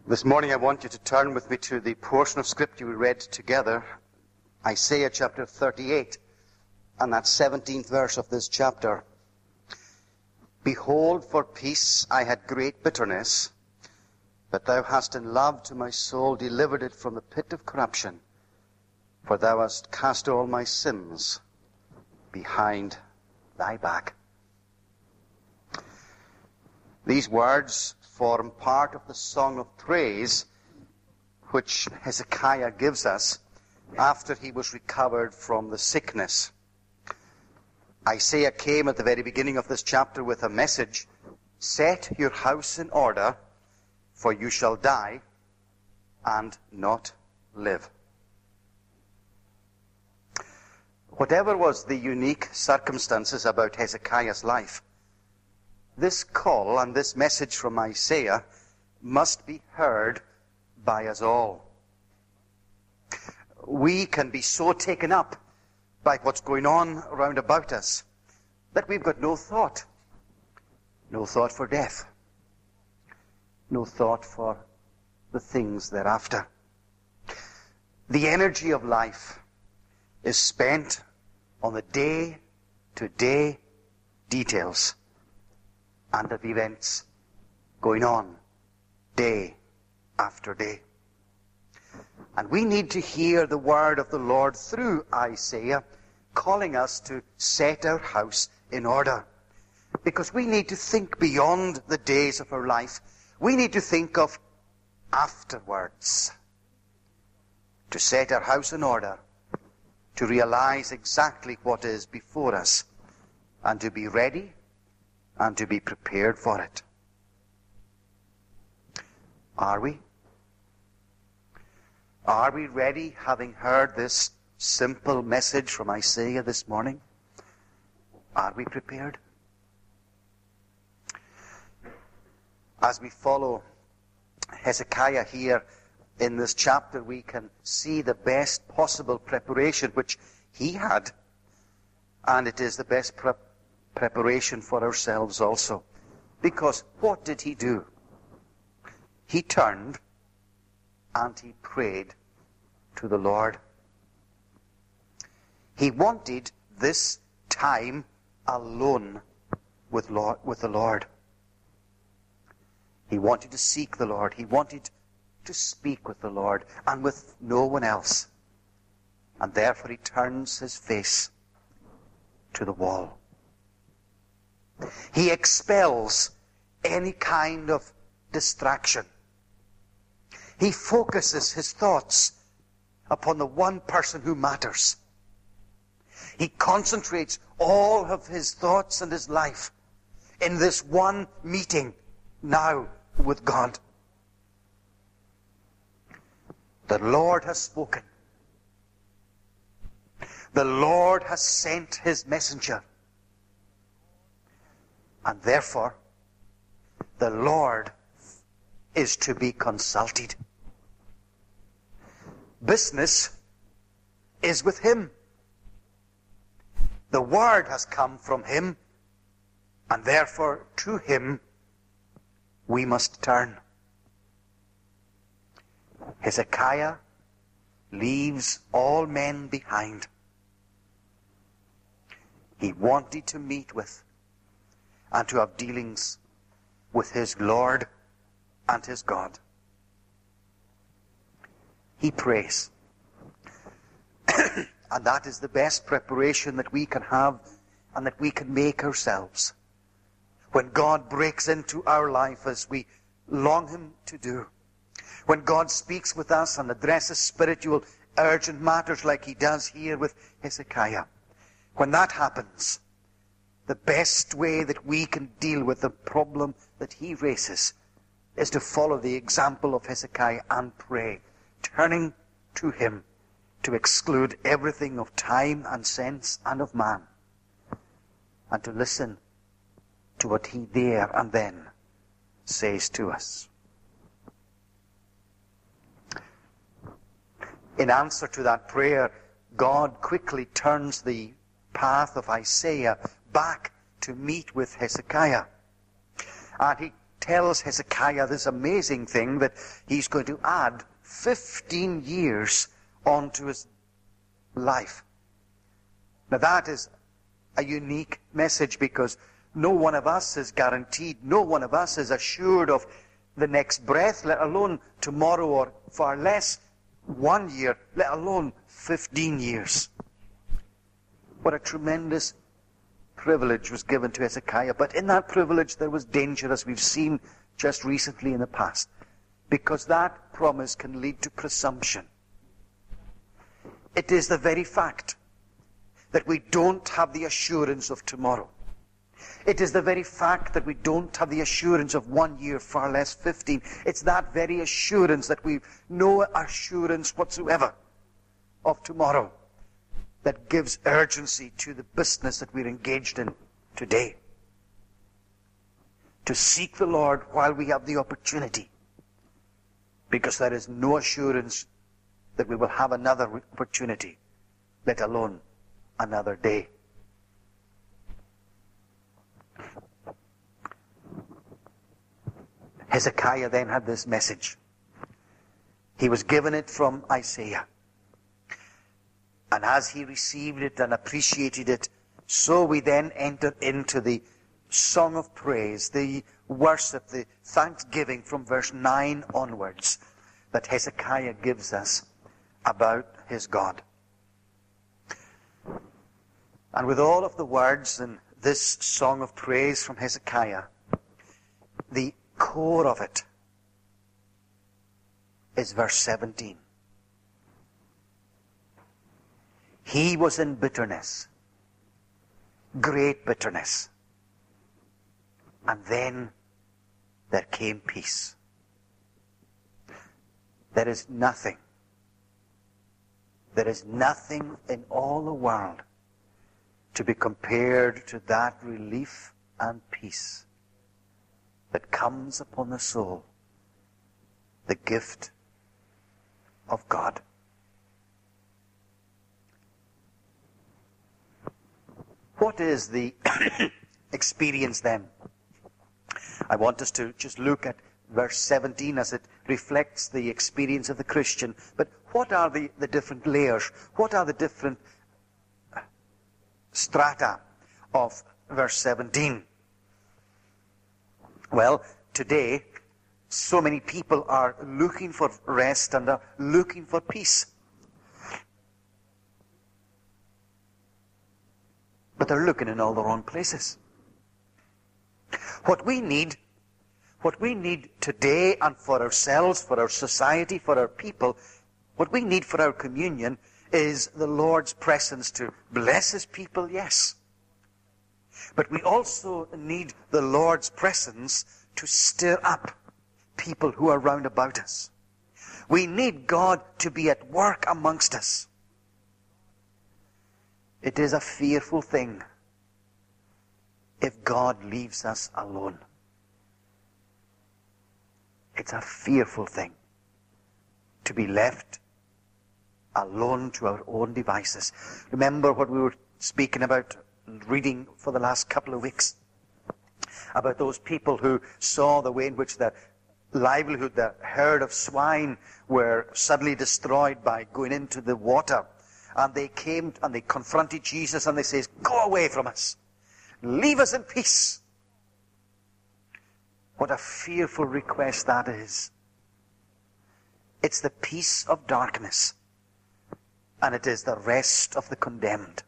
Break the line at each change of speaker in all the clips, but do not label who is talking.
This morning I want you to turn with me to the portion of Scripture we read together, Isaiah chapter 38, and that 17th verse of this chapter. Behold, for peace I had great bitterness, but thou hast in love to my soul delivered it from the pit of corruption, for thou hast cast all my sins behind thy back. These words form part of the song of praise which Hezekiah gives us after he was recovered from the sickness. Isaiah came at the very beginning of this chapter with a message: set your house in order, for you shall die and not live. Whatever was the unique circumstances about Hezekiah's life, this call and this message from Isaiah must be heard by us all. We can be so taken up by what's going on around about us that we've got no thought for death, no thought for the things thereafter. The energy of life is spent on the day-to-day details and of events going on day after day. And we need to hear the word of the Lord through Isaiah, calling us to set our house in order. Because we need to think beyond the days of our life. We need to think of afterwards. To set our house in order, to realize exactly what is before us, and to be ready and to be prepared for it. Are we? Are we ready, having heard this simple message from Isaiah this morning? Are we prepared? As we follow Hezekiah here in this chapter, we can see the best possible preparation which he had. And it is the best preparation for ourselves also. Because what did he do? He turned and he prayed to the Lord. He wanted this time alone with the Lord. He wanted to seek the Lord. He wanted to speak with the Lord and with no one else. And therefore he turns his face to the wall. He expels any kind of distraction. He focuses his thoughts upon the one person who matters. He concentrates all of his thoughts and his life in this one meeting now with God. The Lord has spoken. The Lord has sent his messenger. And therefore, the Lord is to be consulted. Business is with him. The word has come from him, and therefore to him we must turn. Hezekiah leaves all men behind. He wanted to meet with and to have dealings with his Lord and his God. He prays. And that is the best preparation that we can have and that we can make ourselves. When God breaks into our life as we long him to do. When God speaks with us and addresses spiritual, urgent matters like he does here with Hezekiah. When that happens, the best way that we can deal with the problem that he raises is to follow the example of Hezekiah and pray, turning to him to exclude everything of time and sense and of man, and to listen to what he there and then says to us. In answer to that prayer, God quickly turns the path of Isaiah back to meet with Hezekiah. And he tells Hezekiah this amazing thing that he's going to add 15 years onto his life. Now that is a unique message, because no one of us is guaranteed, no one of us is assured of the next breath, let alone tomorrow, or far less 1 year, let alone 15 years. What a tremendous privilege was given to Hezekiah. But in that privilege there was danger, as we've seen just recently in the past, because that promise can lead to presumption. It is the very fact that we don't have the assurance of tomorrow. It is the very fact that we don't have the assurance of 1 year, far less 15. It's that very assurance that we've no assurance whatsoever of tomorrow that gives urgency to the business that we're engaged in today. To seek the Lord while we have the opportunity, because there is no assurance that we will have another opportunity, let alone another day. Hezekiah then had this message. He was given it from Isaiah. And as he received it and appreciated it, so we then enter into the song of praise, the worship, the thanksgiving from verse 9 onwards that Hezekiah gives us about his God. And with all of the words in this song of praise from Hezekiah, the core of it is verse 17. He was in bitterness, great bitterness. And then there came peace. There is nothing in all the world to be compared to that relief and peace that comes upon the soul, the gift of God. What is the experience then? I want us to just look at verse 17 as it reflects the experience of the Christian. But what are the different layers? What are the different strata of verse 17? Well, today, so many people are looking for rest and are looking for peace. But they're looking in all the wrong places. What we need today, and for ourselves, for our society, for our people, what we need for our communion is the Lord's presence to bless His people, yes. But we also need the Lord's presence to stir up people who are round about us. We need God to be at work amongst us. It is a fearful thing if God leaves us alone. It's a fearful thing to be left alone to our own devices. Remember what we were speaking about and reading for the last couple of weeks about those people who saw the way in which their livelihood, their herd of swine, were suddenly destroyed by going into the water. And they came and they confronted Jesus and they says, "Go away from us. Leave us in peace." What a fearful request that is. It's the peace of darkness, and it is the rest of the condemned.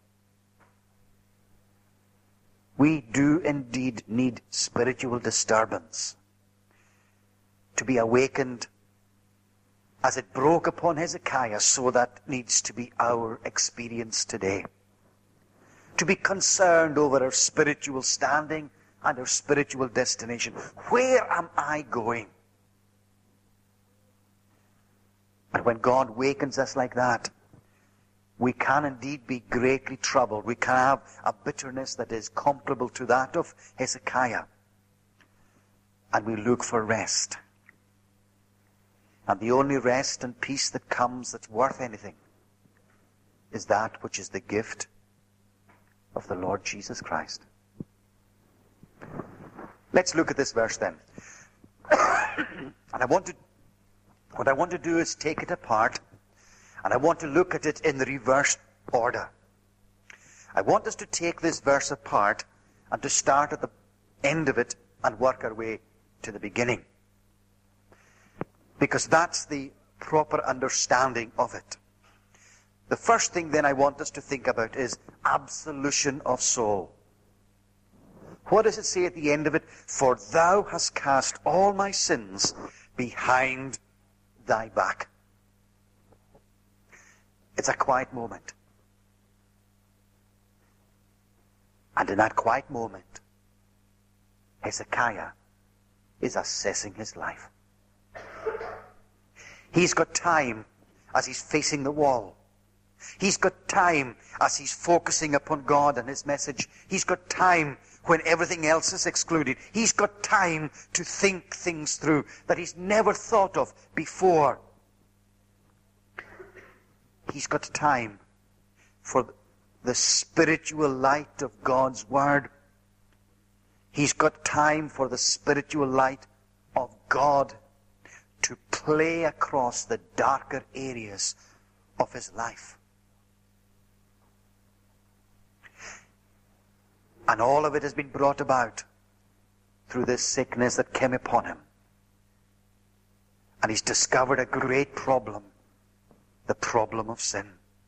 We do indeed need spiritual disturbance to be awakened as it broke upon Hezekiah, so that needs to be our experience today. To be concerned over our spiritual standing and our spiritual destination. Where am I going? And when God wakens us like that, we can indeed be greatly troubled. We can have a bitterness that is comparable to that of Hezekiah. And we look for rest. And the only rest and peace that comes that's worth anything is that which is the gift of the Lord Jesus Christ. Let's look at this verse then. And what I want to do is take it apart, and I want to look at it in the reverse order. I want us to take this verse apart and to start at the end of it and work our way to the beginning. Because that's the proper understanding of it. The first thing then I want us to think about is absolution of soul. What does it say at the end of it? For thou hast cast all my sins behind thy back. It's a quiet moment. And in that quiet moment, Hezekiah is assessing his life. He's got time as he's facing the wall. He's got time as he's focusing upon God and his message. He's got time when everything else is excluded. He's got time to think things through that he's never thought of before. He's got time for the spiritual light of God's Word. He's got time for the spiritual light of God to play across the darker areas of his life. And all of it has been brought about through this sickness that came upon him. And he's discovered a great problem, the problem of sin.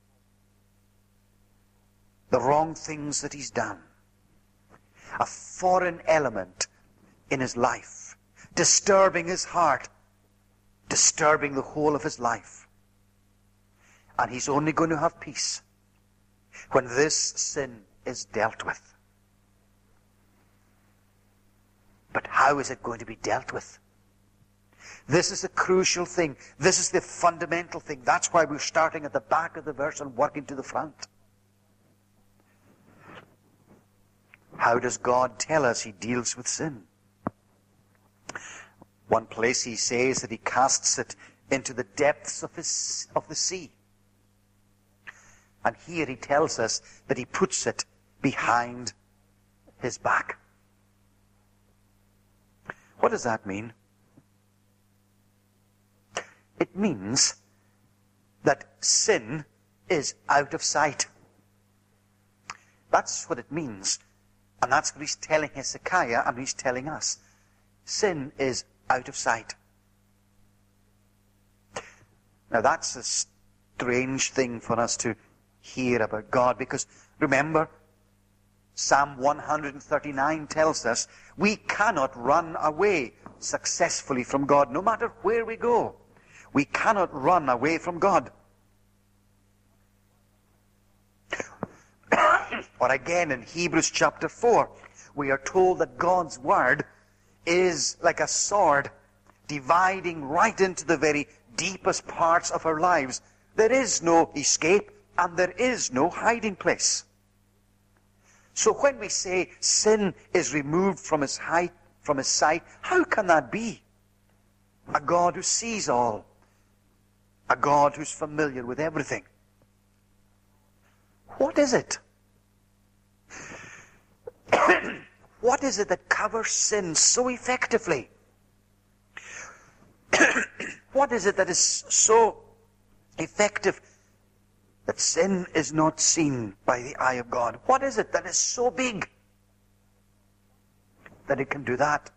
The wrong things that he's done. A foreign element in his life, disturbing his heart, disturbing the whole of his life. And he's only going to have peace when this sin is dealt with. But how is it going to be dealt with? This is the crucial thing. This is the fundamental thing. That's why we're starting at the back of the verse and working to the front. How does God tell us he deals with sin? One place he says that he casts it into the depths of the sea. And here he tells us that he puts it behind his back. What does that mean? It means that sin is out of sight. That's what it means. And that's what he's telling Hezekiah and he's telling us. Sin is out of sight. Now that's a strange thing for us to hear about God, because remember, Psalm 139 tells us we cannot run away successfully from God, no matter where we go. We cannot run away from God. Or again in Hebrews chapter 4, we are told that God's Word is like a sword dividing right into the very deepest parts of our lives. There is no escape and there is no hiding place. So when we say sin is removed from his sight, how can that be? A God who sees all. A God who's familiar with everything. What is it? What is it that covers sin so effectively? What is it that is so effective that sin is not seen by the eye of God? What is it that is so big that it can do that?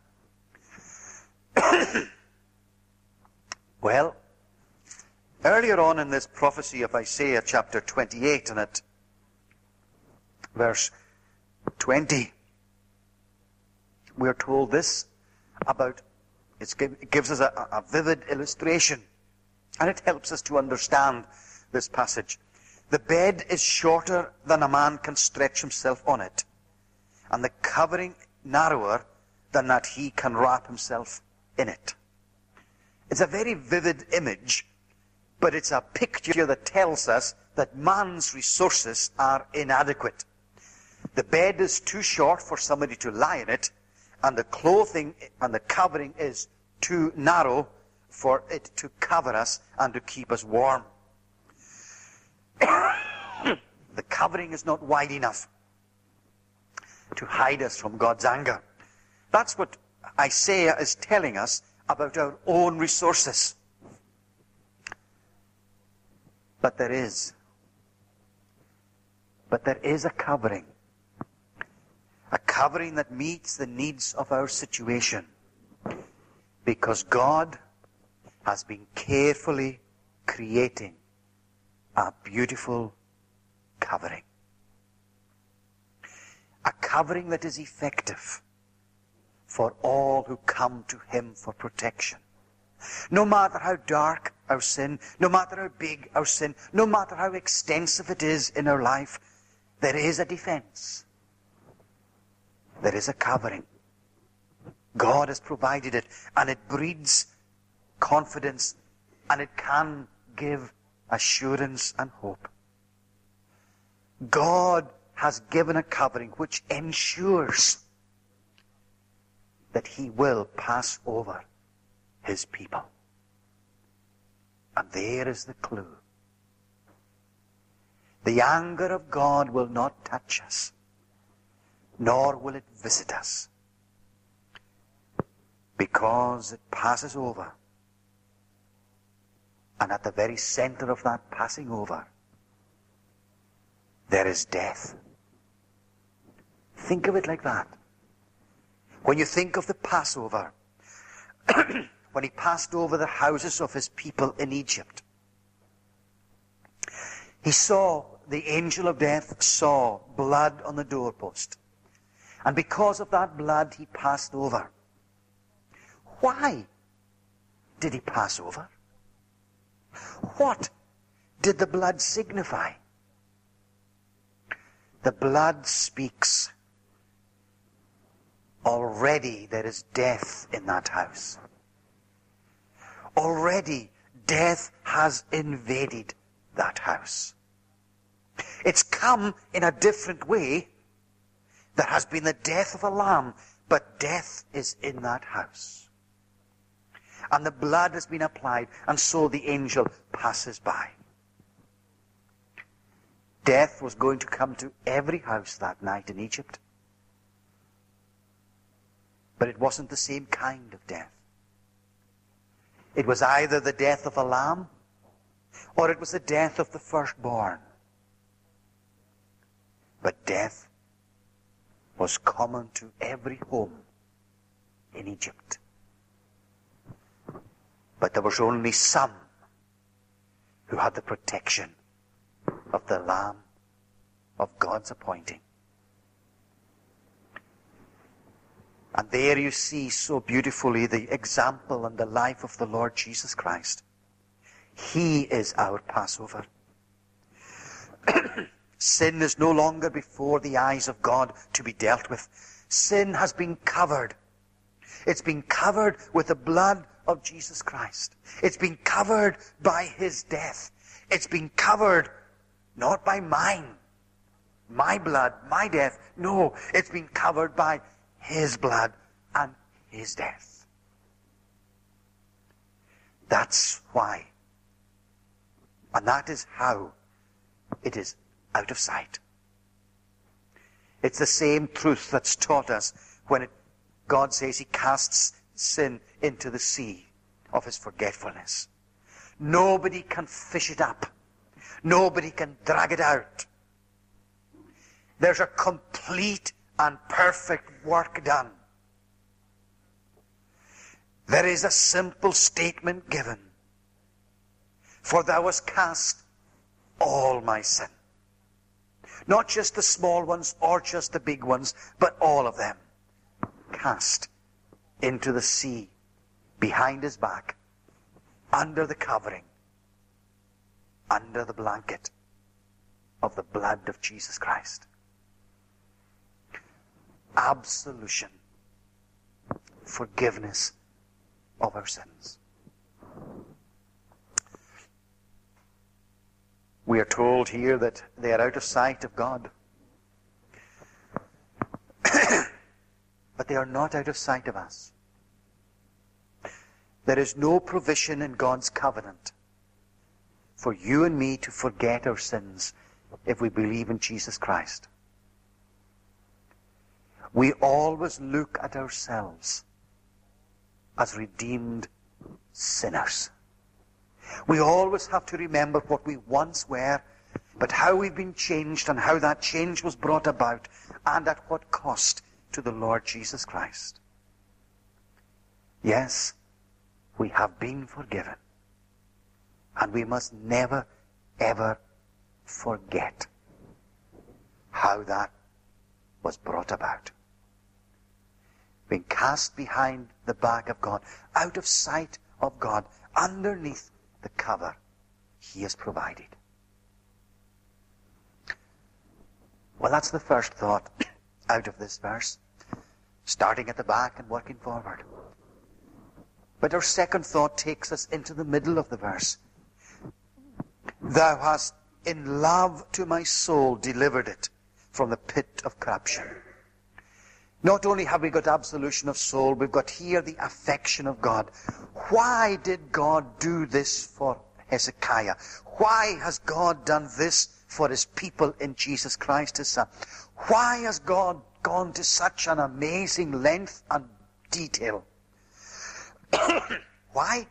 Well, earlier on in this prophecy of Isaiah chapter 28 and at verse 20, we are told this about, it gives us a vivid illustration, and it helps us to understand this passage. The bed is shorter than a man can stretch himself on it, and the covering narrower than that he can wrap himself in it. It's a very vivid image, but it's a picture that tells us that man's resources are inadequate. The bed is too short for somebody to lie in it, and the clothing and the covering is too narrow for it to cover us and to keep us warm. The covering is not wide enough to hide us from God's anger. That's what Isaiah is telling us about our own resources. But there is a covering. A covering that meets the needs of our situation. Because God has been carefully creating a beautiful covering. A covering that is effective for all who come to Him for protection. No matter how dark our sin, no matter how big our sin, no matter how extensive it is in our life, there is a defense. There is a covering. God has provided it, and it breeds confidence, and it can give assurance and hope. God has given a covering which ensures that He will pass over His people. And there is the clue. The anger of God will not touch us, nor will it visit us, because it passes over. And at the very center of that passing over, there is death. Think of it like that. When you think of the Passover, when He passed over the houses of His people in Egypt, the angel of death saw blood on the doorpost. And because of that blood, He passed over. Why did He pass over? What did the blood signify? The blood speaks. Already there is death in that house. Already death has invaded that house. It's come in a different way. There has been the death of a lamb, but death is in that house. And the blood has been applied, and so the angel passes by. Death was going to come to every house that night in Egypt. But it wasn't the same kind of death. It was either the death of a lamb, or it was the death of the firstborn. But death was common to every home in Egypt. But there was only some who had the protection of the Lamb of God's appointing. And there you see so beautifully the example and the life of the Lord Jesus Christ. He is our Passover. Sin is no longer before the eyes of God to be dealt with. Sin has been covered. It's been covered with the blood of Jesus Christ. It's been covered by His death. It's been covered not by my blood, my death. No, it's been covered by His blood and His death. That's why. And that is how it is out of sight. It's the same truth that's taught us when God says He casts sin into the sea of His forgetfulness. Nobody can fish it up. Nobody can drag it out. There's a complete and perfect work done. There is a simple statement given. For thou hast cast all my sin. Not just the small ones or just the big ones, but all of them. Cast into the sea, behind His back, under the covering, under the blanket of the blood of Jesus Christ. Absolution, forgiveness of our sins. We are told here that they are out of sight of God. But they are not out of sight of us. There is no provision in God's covenant for you and me to forget our sins if we believe in Jesus Christ. We always look at ourselves as redeemed sinners. We always have to remember what we once were, but how we've been changed and how that change was brought about, and at what cost to the Lord Jesus Christ. Yes, we have been forgiven. And we must never, ever forget how that was brought about. Being cast behind the back of God, out of sight of God, underneath the cover He has provided. Well, that's the first thought out of this verse, starting at the back and working forward. But our second thought takes us into the middle of the verse. Thou hast in love to my soul delivered it from the pit of corruption. Not only have we got absolution of soul, we've got here the affection of God. Why did God do this for Hezekiah? Why has God done this for his people in Jesus Christ, his Son? Why has God gone to such an amazing length and detail? Why?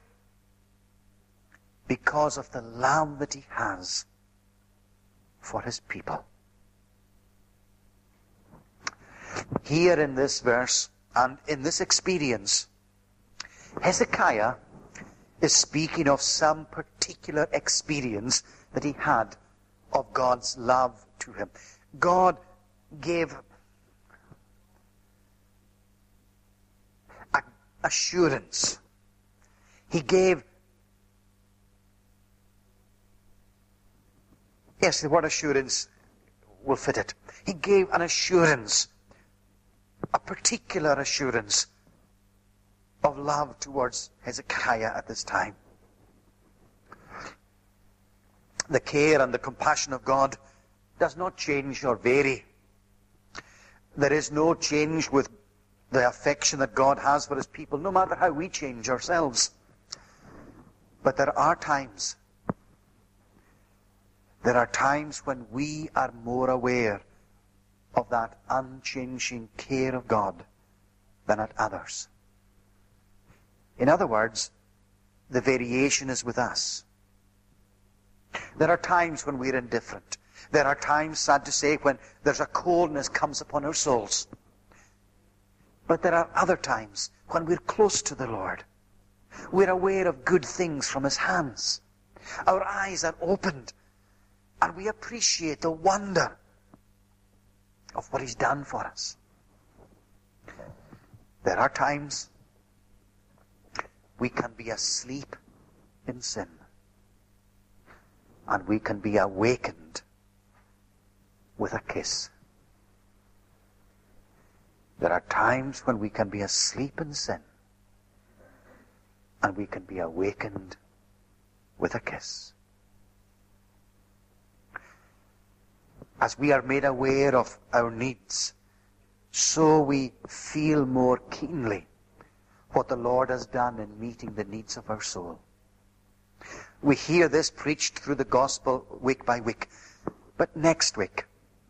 Because of the love that he has for his people. Here in this verse and in this experience, Hezekiah is speaking of some particular experience that he had of God's love to him. God gave assurance. He gave, yes, the word assurance will fit it. He gave an assurance, a particular assurance of love towards Hezekiah at this time. The care and the compassion of God does not change or vary. There is no change with the affection that God has for his people, no matter how we change ourselves. But there are times when we are more aware of that unchanging care of God than at others. In other words, the variation is with us. There are times when we're indifferent. There are times, sad to say, when there's a coldness comes upon our souls. But there are other times when we're close to the Lord. We're aware of good things from his hands. Our eyes are opened, and we appreciate the wonder of what he's done for us. There are times we can be asleep in sin, and we can be awakened with a kiss. There are times when we can be asleep in sin, and we can be awakened with a kiss. As we are made aware of our needs, so we feel more keenly what the Lord has done in meeting the needs of our soul. We hear this preached through the gospel week by week. But next week,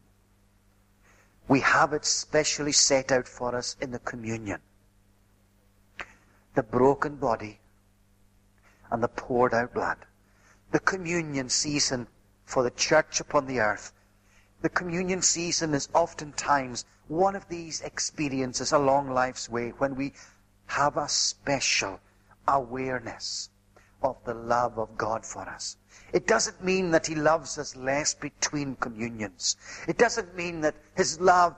we have it specially set out for us in the communion. The broken body and the poured out blood. The communion season for the church upon the earth. The communion season is oftentimes one of these experiences along life's way when we have a special awareness of the love of God for us. It doesn't mean that he loves us less between communions. It doesn't mean that his love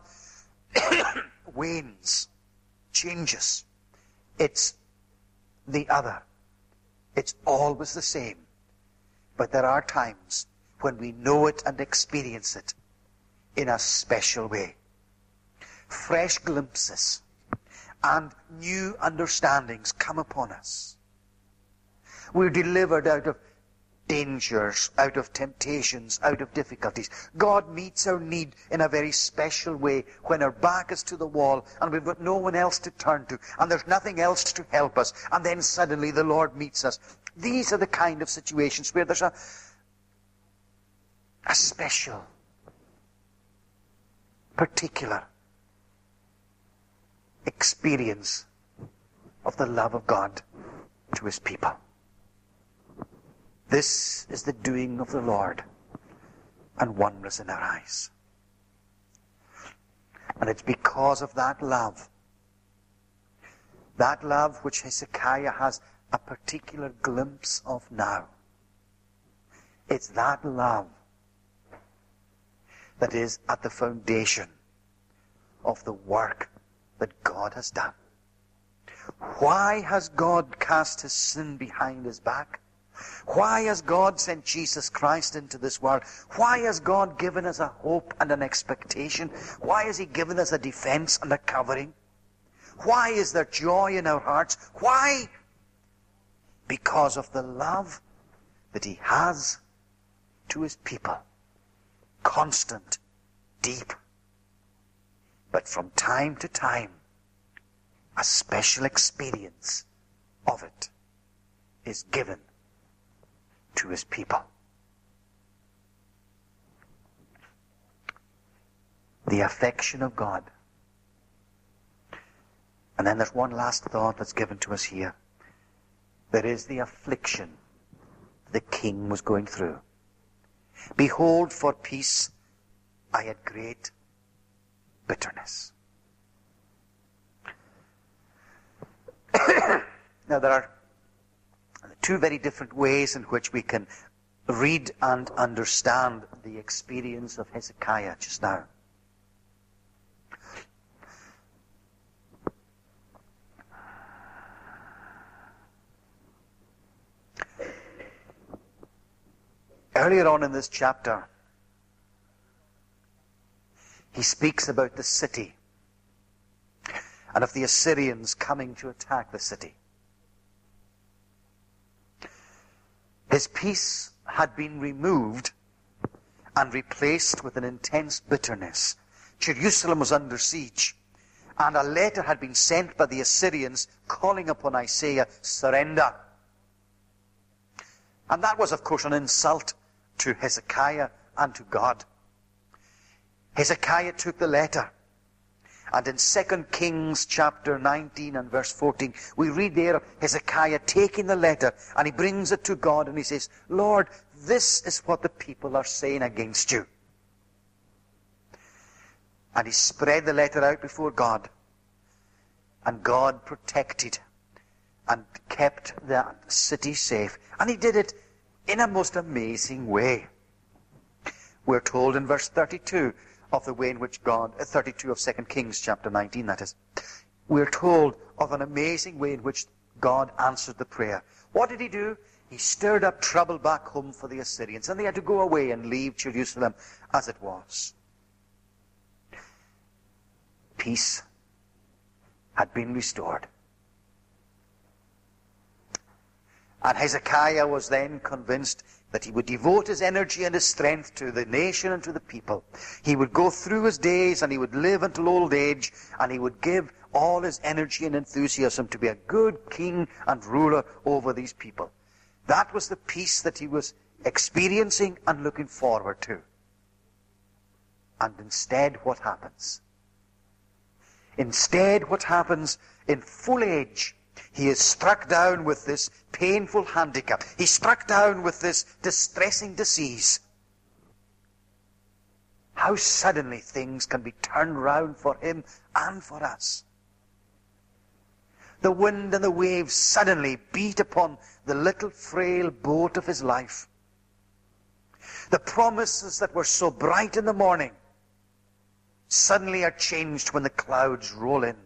wanes, changes. It's the other. It's always the same. But there are times when we know it and experience it in a special way. Fresh glimpses and new understandings come upon us. We're delivered out of dangers, out of temptations, out of difficulties. God meets our need in a very special way when our back is to the wall and we've got no one else to turn to and there's nothing else to help us, and then suddenly the Lord meets us. These are the kind of situations where there's a special, particular experience of the love of God to his people. This is the doing of the Lord, and wondrous in our eyes. And it's because of that love which Hezekiah has a particular glimpse of now. It's that love that is at the foundation of the work that God has done. Why has God cast his sin behind his back? Why has God sent Jesus Christ into this world? Why has God given us a hope and an expectation? Why has he given us a defense and a covering? Why is there joy in our hearts? Why? Because of the love that he has to his people. Constant, deep, but from time to time, a special experience of it is given to his people. The affection of God. And then there's one last thought that's given to us here. There is the affliction the king was going through. Behold, for peace I had great bitterness. Now there are two very different ways in which we can read and understand the experience of Hezekiah just now. Earlier on in this chapter, he speaks about the city and of the Assyrians coming to attack the city. His peace had been removed and replaced with an intense bitterness. Jerusalem was under siege, and a letter had been sent by the Assyrians calling upon Isaiah, surrender. And that was, of course, an insult to Hezekiah and to God. Hezekiah took the letter, and in 2 Kings chapter 19 and verse 14, we read there of Hezekiah taking the letter, and he brings it to God, and he says, Lord, this is what the people are saying against you. And he spread the letter out before God, and God protected and kept that city safe. And he did it in a most amazing way. We're told in verse 32 of the way in which God, 32 of 2 Kings chapter 19, that is. We're told of an amazing way in which God answered the prayer. What did he do? He stirred up trouble back home for the Assyrians, and they had to go away and leave Jerusalem as it was. Peace had been restored. And Hezekiah was then convinced that he would devote his energy and his strength to the nation and to the people. He would go through his days, and he would live until old age, and he would give all his energy and enthusiasm to be a good king and ruler over these people. That was the peace that he was experiencing and looking forward to. And instead, what happens? Instead, what happens in full age? He is struck down with this painful handicap. He's struck down with this distressing disease. How suddenly things can be turned round for him and for us. The wind and the waves suddenly beat upon the little frail boat of his life. The promises that were so bright in the morning suddenly are changed when the clouds roll in.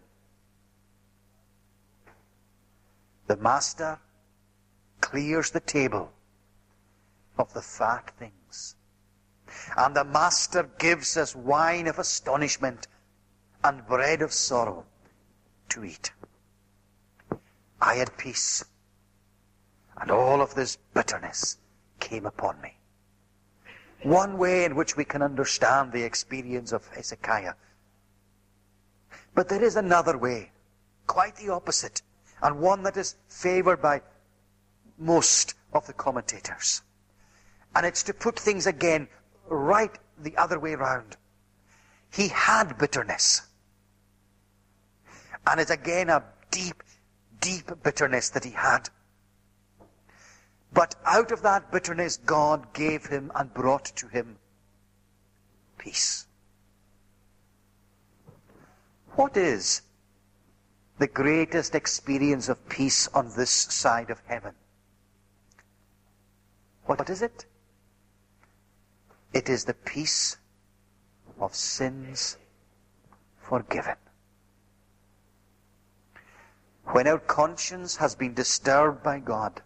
The master clears the table of the fat things. And the master gives us wine of astonishment and bread of sorrow to eat. I had peace, and all of this bitterness came upon me. One way in which we can understand the experience of Hezekiah. But there is another way, quite the opposite, and one that is favored by most of the commentators. And it's to put things again right the other way round. He had bitterness. And it's again a deep, deep bitterness that he had. But out of that bitterness, God gave him and brought to him peace. What is the greatest experience of peace on this side of heaven? What is it? It is the peace of sins forgiven. When our conscience has been disturbed by God,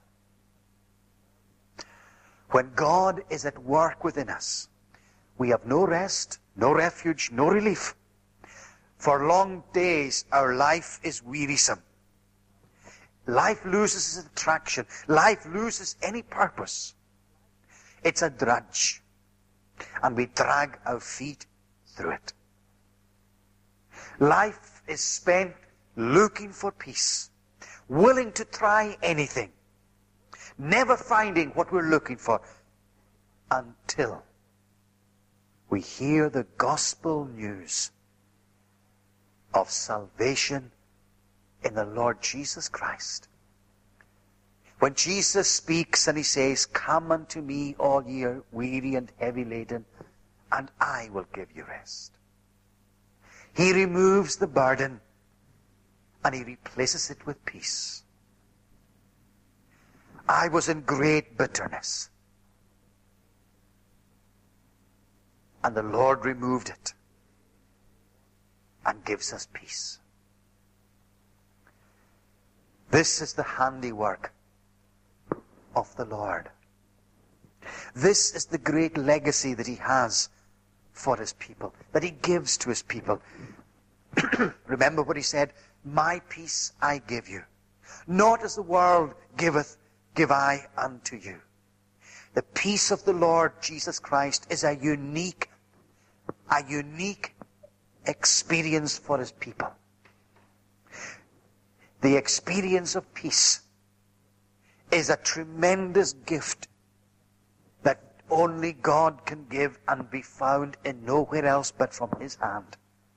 when God is at work within us, we have no rest, no refuge, no relief. For long days our life is wearisome. Life loses its attraction. Life loses any purpose. It's a drudge. And we drag our feet through it. Life is spent looking for peace, willing to try anything, never finding what we're looking for until we hear the gospel news of salvation in the Lord Jesus Christ. When Jesus speaks and he says, "Come unto me, all ye are weary and heavy laden, and I will give you rest." He removes the burden and he replaces it with peace. I was in great bitterness, and the Lord removed it and gives us peace. This is the handiwork of the Lord. This is the great legacy that he has for his people, that he gives to his people. Remember what he said, "My peace I give you. Not as the world giveth, give I unto you." The peace of the Lord Jesus Christ is a unique experience for his people. The experience of peace is a tremendous gift that only God can give and be found in nowhere else but from his hand.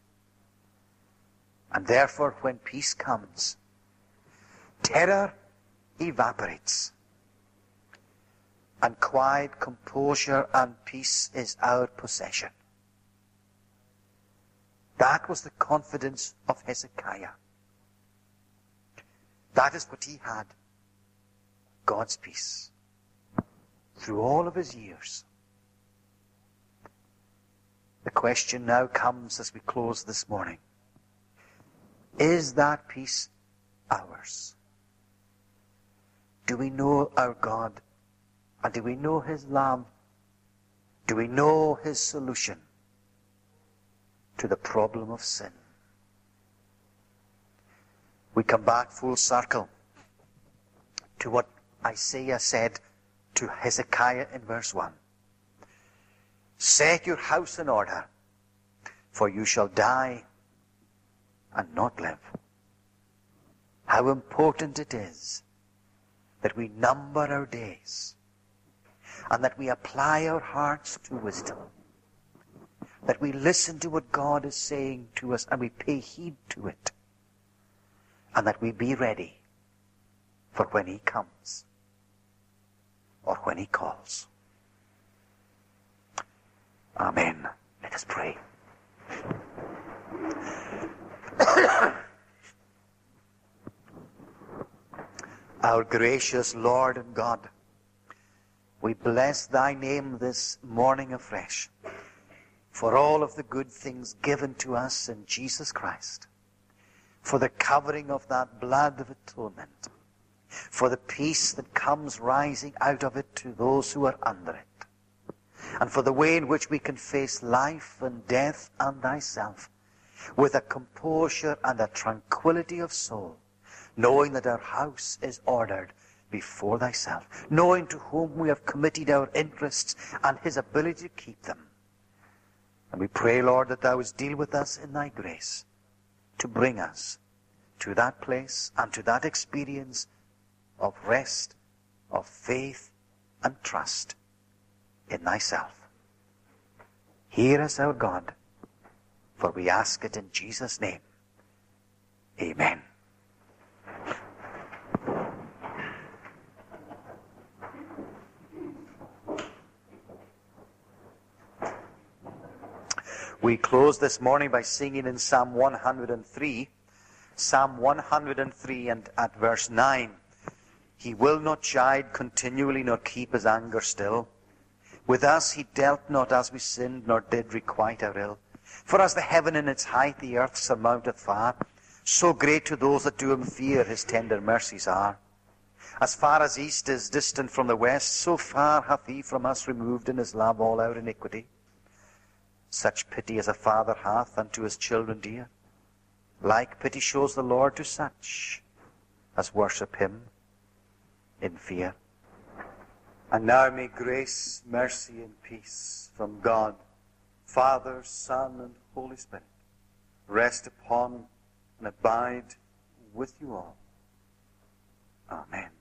And therefore, when peace comes, terror evaporates, and quiet composure and peace is our possession. That was the confidence of Hezekiah. That is what he had. God's peace. Through all of his years. The question now comes as we close this morning. Is that peace ours? Do we know our God? And do we know his love? Do we know his solution to the problem of sin? We come back full circle to what Isaiah said to Hezekiah in verse 1. Set your house in order, for you shall die and not live. How important it is that we number our days and that we apply our hearts to wisdom. That we listen to what God is saying to us and we pay heed to it. And that we be ready for when he comes or when he calls. Amen. Let us pray. Our gracious Lord and God, we bless thy name this morning afresh for all of the good things given to us in Jesus Christ, for the covering of that blood of atonement, for the peace that comes rising out of it to those who are under it, and for the way in which we can face life and death and thyself with a composure and a tranquility of soul, knowing that our house is ordered before thyself, knowing to whom we have committed our interests and his ability to keep them. And we pray, Lord, that thou wouldst deal with us in thy grace to bring us to that place and to that experience of rest, of faith and trust in thyself. Hear us, our God, for we ask it in Jesus' name. Amen. We close this morning by singing in Psalm 103. Psalm 103 and at verse 9. He will not chide continually, nor keep his anger still. With us he dealt not as we sinned, nor did requite our ill. For as the heaven in its height the earth surmounteth far, so great to those that do him fear his tender mercies are. As far as east is distant from the west, so far hath he from us removed in his love all our iniquity. Such pity as a father hath unto his children dear, like pity shows the Lord to such as worship him in fear. And now may grace, mercy, and peace from God, Father, Son, and Holy Spirit rest upon and abide with you all. Amen.